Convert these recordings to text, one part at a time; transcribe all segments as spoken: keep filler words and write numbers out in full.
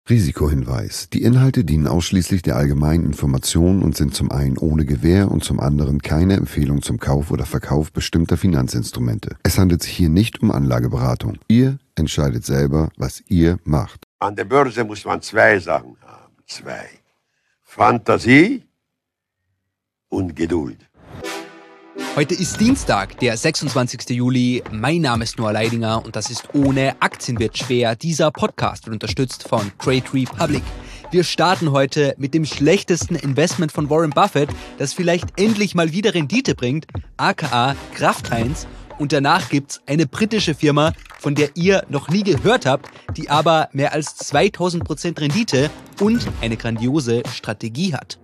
Risikohinweis. Die Inhalte dienen ausschließlich der allgemeinen Information und sind zum einen ohne Gewähr und zum anderen keine Empfehlung zum Kauf oder Verkauf bestimmter Finanzinstrumente. Es handelt sich hier nicht um Anlageberatung. Ihr entscheidet selber, was ihr macht. An der Börse muss man zwei Sachen haben. Zwei. Fantasie und Geduld. Heute ist Dienstag, der sechsundzwanzigster Juli. Mein Name ist Noah Leidinger und das ist Ohne Aktien wird schwer. Dieser Podcast wird unterstützt von Trade Republic. Wir starten heute mit dem schlechtesten Investment von Warren Buffett, das vielleicht endlich mal wieder Rendite bringt, aka Kraft Heinz. Und danach gibt's eine britische Firma, von der ihr noch nie gehört habt, die aber mehr als zweitausend Prozent Rendite und eine grandiose Strategie hat.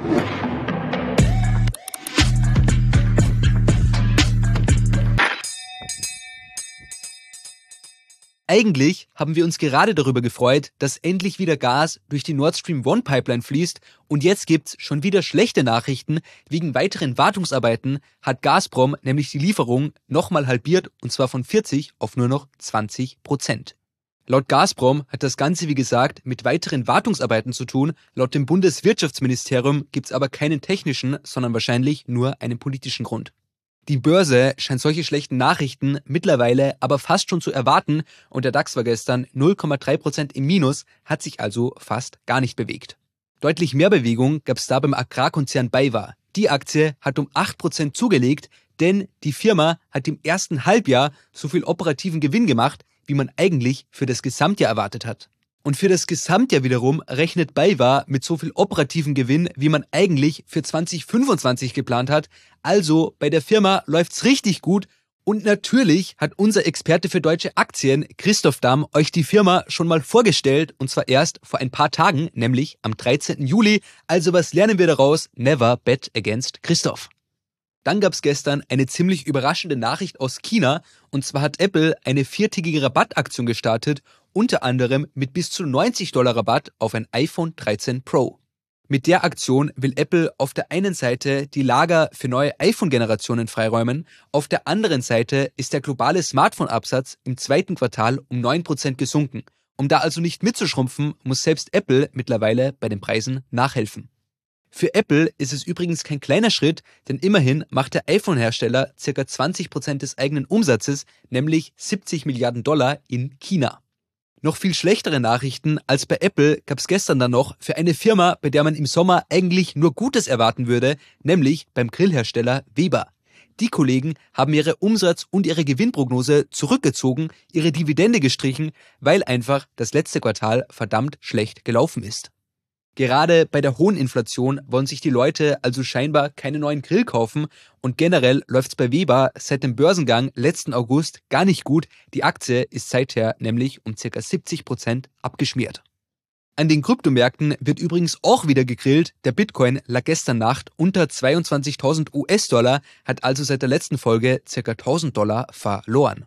Eigentlich haben wir uns gerade darüber gefreut, dass endlich wieder Gas durch die Nord Stream eins Pipeline fließt und jetzt gibt's schon wieder schlechte Nachrichten. Wegen weiteren Wartungsarbeiten hat Gazprom nämlich die Lieferung nochmal halbiert und zwar von vierzig auf nur noch zwanzig Prozent. Laut Gazprom hat das Ganze, wie gesagt, mit weiteren Wartungsarbeiten zu tun. Laut dem Bundeswirtschaftsministerium gibt's aber keinen technischen, sondern wahrscheinlich nur einen politischen Grund. Die Börse scheint solche schlechten Nachrichten mittlerweile aber fast schon zu erwarten und der DAX war gestern null Komma drei Prozent im Minus, hat sich also fast gar nicht bewegt. Deutlich mehr Bewegung gab es da beim Agrarkonzern BayWa. Die Aktie hat um acht Prozent zugelegt, denn die Firma hat im ersten Halbjahr so viel operativen Gewinn gemacht, wie man eigentlich für das Gesamtjahr erwartet hat. Und für das Gesamtjahr wiederum rechnet BayWa mit so viel operativen Gewinn, wie man eigentlich für zwanzig fünfundzwanzig geplant hat. Also bei der Firma läuft's richtig gut. Und natürlich hat unser Experte für deutsche Aktien, Christoph Damm, euch die Firma schon mal vorgestellt. Und zwar erst vor ein paar Tagen, nämlich am dreizehnten Juli. Also was lernen wir daraus? Never bet against Christoph. Dann gab's gestern eine ziemlich überraschende Nachricht aus China. Und zwar hat Apple eine viertägige Rabattaktion gestartet, unter anderem mit bis zu neunzig Dollar Rabatt auf ein iPhone dreizehn Pro. Mit der Aktion will Apple auf der einen Seite die Lager für neue iPhone-Generationen freiräumen, auf der anderen Seite ist der globale Smartphone-Absatz im zweiten Quartal um neun Prozent gesunken. Um da also nicht mitzuschrumpfen, muss selbst Apple mittlerweile bei den Preisen nachhelfen. Für Apple ist es übrigens kein kleiner Schritt, denn immerhin macht der iPhone-Hersteller ca. zwanzig Prozent des eigenen Umsatzes, nämlich siebzig Milliarden Dollar in China. Noch viel schlechtere Nachrichten als bei Apple gab es gestern dann noch für eine Firma, bei der man im Sommer eigentlich nur Gutes erwarten würde, nämlich beim Grillhersteller Weber. Die Kollegen haben ihre Umsatz- und ihre Gewinnprognose zurückgezogen, ihre Dividende gestrichen, weil einfach das letzte Quartal verdammt schlecht gelaufen ist. Gerade bei der hohen Inflation wollen sich die Leute also scheinbar keine neuen Grill kaufen und generell läuft's bei Weber seit dem Börsengang letzten August gar nicht gut. Die Aktie ist seither nämlich um ca. siebzig Prozent abgeschmiert. An den Kryptomärkten wird übrigens auch wieder gegrillt. Der Bitcoin lag gestern Nacht unter zweiundzwanzigtausend US-Dollar, hat also seit der letzten Folge ca. tausend Dollar verloren.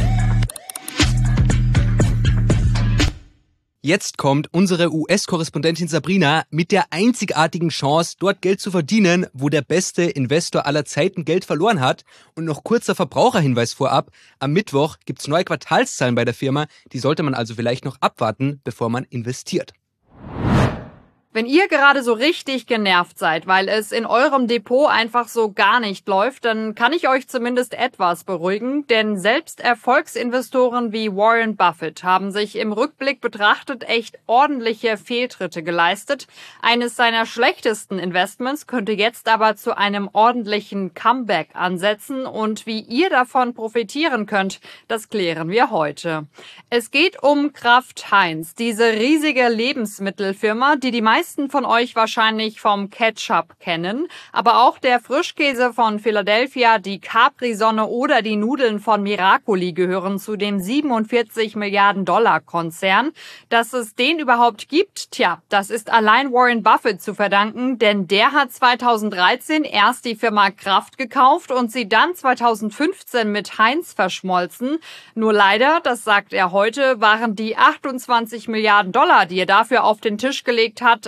Jetzt kommt unsere U S-Korrespondentin Sabrina mit der einzigartigen Chance, dort Geld zu verdienen, wo der beste Investor aller Zeiten Geld verloren hat. Und noch kurzer Verbraucherhinweis vorab. Am Mittwoch gibt's neue Quartalszahlen bei der Firma. Die sollte man also vielleicht noch abwarten, bevor man investiert. Wenn ihr gerade so richtig genervt seid, weil es in eurem Depot einfach so gar nicht läuft, dann kann ich euch zumindest etwas beruhigen, denn selbst Erfolgsinvestoren wie Warren Buffett haben sich im Rückblick betrachtet echt ordentliche Fehltritte geleistet. Eines seiner schlechtesten Investments könnte jetzt aber zu einem ordentlichen Comeback ansetzen und wie ihr davon profitieren könnt, das klären wir heute. Es geht um Kraft Heinz, diese riesige Lebensmittelfirma, die die meisten meisten von euch wahrscheinlich vom Ketchup kennen, aber auch der Frischkäse von Philadelphia, die Capri-Sonne oder die Nudeln von Miracoli gehören zu dem siebenundvierzig Milliarden Dollar Konzern. Dass es den überhaupt gibt, tja, das ist allein Warren Buffett zu verdanken, denn der hat zweitausenddreizehn erst die Firma Kraft gekauft und sie dann zweitausendfünfzehn mit Heinz verschmolzen. Nur leider, das sagt er heute, waren die achtundzwanzig Milliarden Dollar, die er dafür auf den Tisch gelegt hat,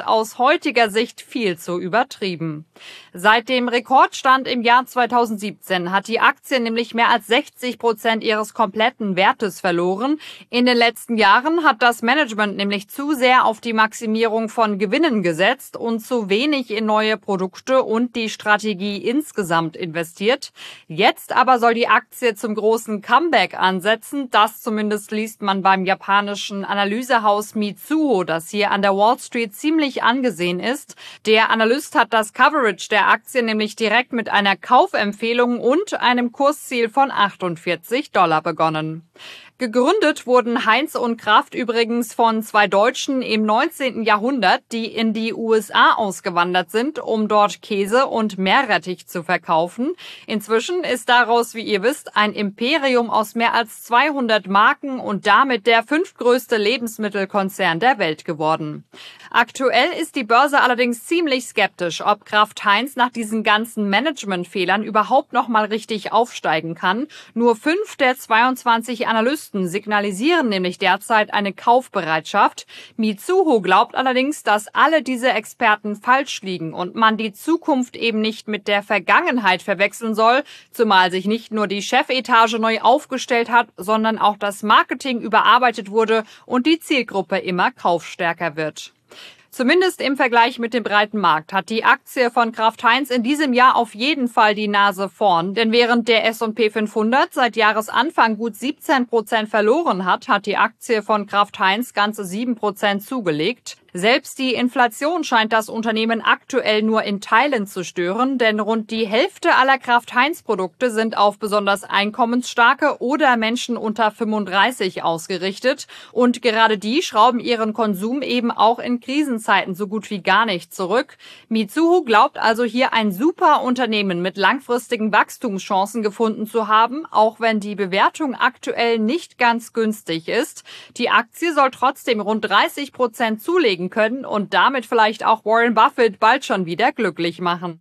sind aus heutiger Sicht viel zu übertrieben. Seit dem Rekordstand im Jahr zweitausendsiebzehn hat die Aktie nämlich mehr als sechzig Prozent ihres kompletten Wertes verloren. In den letzten Jahren hat das Management nämlich zu sehr auf die Maximierung von Gewinnen gesetzt und zu wenig in neue Produkte und die Strategie insgesamt investiert. Jetzt aber soll die Aktie zum großen Comeback ansetzen. Das zumindest liest man beim japanischen Analysehaus Mizuho, das hier an der Wall Street ziemlich angesehen ist. Der Analyst hat das Coverage der Aktie nämlich direkt mit einer Kaufempfehlung und einem Kursziel von achtundvierzig Dollar begonnen. Gegründet wurden Heinz und Kraft übrigens von zwei Deutschen im neunzehnten Jahrhundert, die in die U S A ausgewandert sind, um dort Käse und Meerrettich zu verkaufen. Inzwischen ist daraus, wie ihr wisst, ein Imperium aus mehr als zweihundert Marken und damit der fünftgrößte Lebensmittelkonzern der Welt geworden. Aktuell ist die Börse allerdings ziemlich skeptisch, ob Kraft Heinz nach diesen ganzen Managementfehlern überhaupt noch mal richtig aufsteigen kann. Nur fünf der zweiundzwanzig Analysten signalisieren nämlich derzeit eine Kaufbereitschaft. Mizuho glaubt allerdings, dass alle diese Experten falsch liegen und man die Zukunft eben nicht mit der Vergangenheit verwechseln soll, zumal sich nicht nur die Chefetage neu aufgestellt hat, sondern auch das Marketing überarbeitet wurde und die Zielgruppe immer kaufstärker wird. Zumindest im Vergleich mit dem breiten Markt hat die Aktie von Kraft Heinz in diesem Jahr auf jeden Fall die Nase vorn. Denn während der S und P fünfhundert seit Jahresanfang gut siebzehn Prozent verloren hat, hat die Aktie von Kraft Heinz ganze sieben Prozent zugelegt. Selbst die Inflation scheint das Unternehmen aktuell nur in Teilen zu stören, denn rund die Hälfte aller Kraft-Heinz-Produkte sind auf besonders einkommensstarke oder Menschen unter fünfunddreißig ausgerichtet. Und gerade die schrauben ihren Konsum eben auch in Krisenzeiten so gut wie gar nicht zurück. Mizuho glaubt also hier ein super Unternehmen mit langfristigen Wachstumschancen gefunden zu haben, auch wenn die Bewertung aktuell nicht ganz günstig ist. Die Aktie soll trotzdem rund dreißig Prozent zulegen können und damit vielleicht auch Warren Buffett bald schon wieder glücklich machen.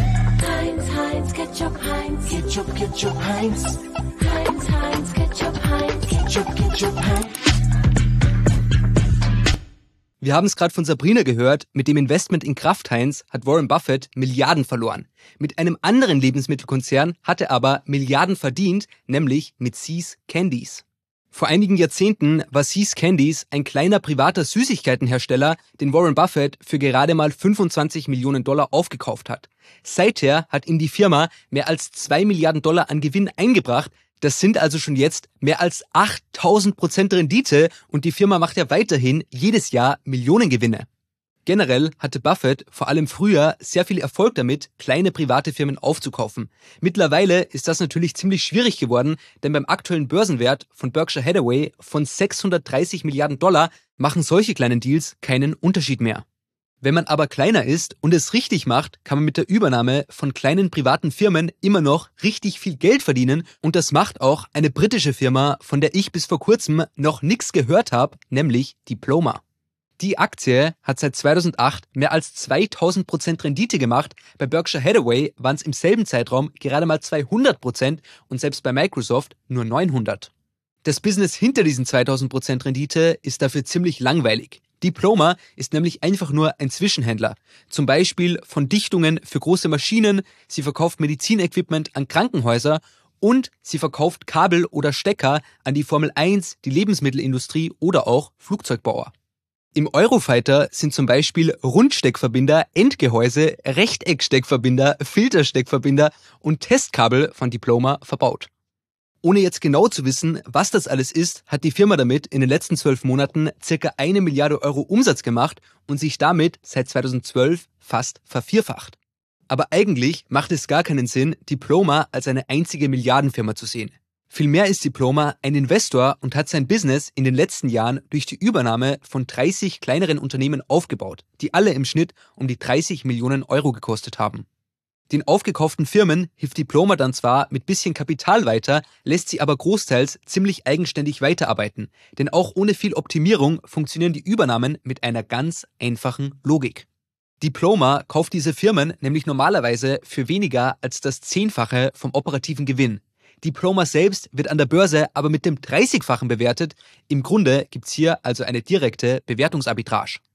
Heinz, Heinz, Ketchup, Heinz, Ketchup, Ketchup, Heinz. Heinz, Heinz, Ketchup, Heinz, Ketchup, Ketchup, Heinz. Wir haben es gerade von Sabrina gehört, mit dem Investment in Kraft Heinz hat Warren Buffett Milliarden verloren. Mit einem anderen Lebensmittelkonzern hat er aber Milliarden verdient, nämlich mit See's Candies. Vor einigen Jahrzehnten war See's Candies ein kleiner privater Süßigkeitenhersteller, den Warren Buffett für gerade mal fünfundzwanzig Millionen Dollar aufgekauft hat. Seither hat ihm die Firma mehr als zwei Milliarden Dollar an Gewinn eingebracht. Das sind also schon jetzt mehr als achttausend Prozent Rendite und die Firma macht ja weiterhin jedes Jahr Millionengewinne. Generell hatte Buffett vor allem früher sehr viel Erfolg damit, kleine private Firmen aufzukaufen. Mittlerweile ist das natürlich ziemlich schwierig geworden, denn beim aktuellen Börsenwert von Berkshire Hathaway von sechshundertdreißig Milliarden Dollar machen solche kleinen Deals keinen Unterschied mehr. Wenn man aber kleiner ist und es richtig macht, kann man mit der Übernahme von kleinen privaten Firmen immer noch richtig viel Geld verdienen und das macht auch eine britische Firma, von der ich bis vor kurzem noch nichts gehört habe, nämlich Diploma. Die Aktie hat seit zweitausendacht mehr als zweitausend Prozent Rendite gemacht. Bei Berkshire Hathaway waren es im selben Zeitraum gerade mal zweihundert Prozent und selbst bei Microsoft nur neunhundert. Das Business hinter diesen zweitausend Prozent Rendite ist dafür ziemlich langweilig. Diploma ist nämlich einfach nur ein Zwischenhändler. Zum Beispiel von Dichtungen für große Maschinen, sie verkauft Medizinequipment an Krankenhäuser und sie verkauft Kabel oder Stecker an die Formel eins, die Lebensmittelindustrie oder auch Flugzeugbauer. Im Eurofighter sind zum Beispiel Rundsteckverbinder, Endgehäuse, Rechtecksteckverbinder, Filtersteckverbinder und Testkabel von Diploma verbaut. Ohne jetzt genau zu wissen, was das alles ist, hat die Firma damit in den letzten zwölf Monaten circa eine Milliarde Euro Umsatz gemacht und sich damit seit zweitausendzwölf fast vervierfacht. Aber eigentlich macht es gar keinen Sinn, Diploma als eine einzige Milliardenfirma zu sehen. Vielmehr ist Diploma ein Investor und hat sein Business in den letzten Jahren durch die Übernahme von dreißig kleineren Unternehmen aufgebaut, die alle im Schnitt um die dreißig Millionen Euro gekostet haben. Den aufgekauften Firmen hilft Diploma dann zwar mit bisschen Kapital weiter, lässt sie aber großteils ziemlich eigenständig weiterarbeiten. Denn auch ohne viel Optimierung funktionieren die Übernahmen mit einer ganz einfachen Logik. Diploma kauft diese Firmen nämlich normalerweise für weniger als das Zehnfache vom operativen Gewinn. Diploma selbst wird an der Börse aber mit dem dreißigfachen bewertet. Im Grunde gibt's hier also eine direkte Bewertungsarbitrage.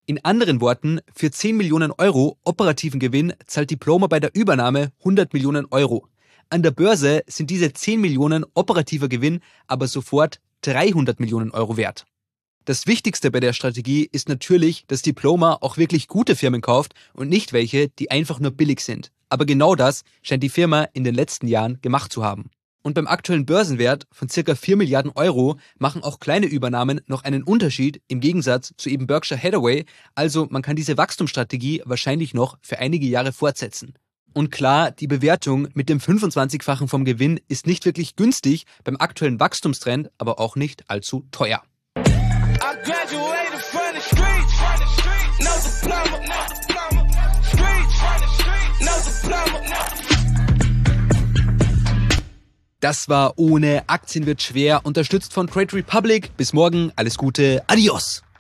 In anderen Worten, für zehn Millionen Euro operativen Gewinn zahlt Diploma bei der Übernahme hundert Millionen Euro. An der Börse sind diese zehn Millionen operativer Gewinn aber sofort dreihundert Millionen Euro wert. Das Wichtigste bei der Strategie ist natürlich, dass Diploma auch wirklich gute Firmen kauft und nicht welche, die einfach nur billig sind. Aber genau das scheint die Firma in den letzten Jahren gemacht zu haben. Und beim aktuellen Börsenwert von circa vier Milliarden Euro machen auch kleine Übernahmen noch einen Unterschied im Gegensatz zu eben Berkshire Hathaway. Also man kann diese Wachstumsstrategie wahrscheinlich noch für einige Jahre fortsetzen. Und klar, die Bewertung mit dem fünfundzwanzigfachen vom Gewinn ist nicht wirklich günstig, beim aktuellen Wachstumstrend aber auch nicht allzu teuer. Das war Ohne Aktien wird schwer, unterstützt von Trade Republic. Bis morgen, alles Gute, adios!